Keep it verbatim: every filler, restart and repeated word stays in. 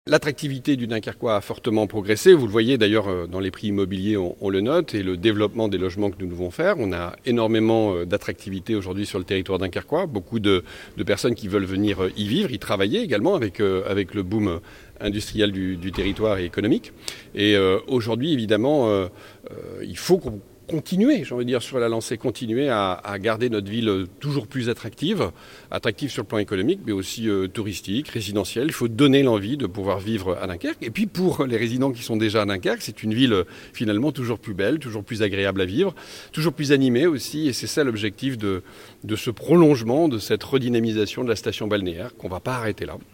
L'attractivité du Dunkerquois a fortement progressé. Vous le voyez d'ailleurs dans les prix immobiliers, on, on le note, et le développement des logements que nous devons faire. On a énormément d'attractivité aujourd'hui sur le territoire dunkerquois. Beaucoup de, de personnes qui veulent venir y vivre, y travailler également avec, euh, avec le boom industriel du, du territoire et économique. Et euh, aujourd'hui, évidemment, euh, euh, il faut qu'on continuer, j'ai envie de dire, sur la lancée, continuer à, à garder notre ville toujours plus attractive, attractive sur le plan économique, mais aussi euh, touristique, résidentiel. Il faut donner l'envie de pouvoir vivre à Dunkerque. Et puis pour les résidents qui sont déjà à Dunkerque, c'est une ville finalement toujours plus belle, toujours plus agréable à vivre, toujours plus animée aussi. Et c'est ça l'objectif de, de ce prolongement, de cette redynamisation de la station balnéaire, qu'on ne va pas arrêter là.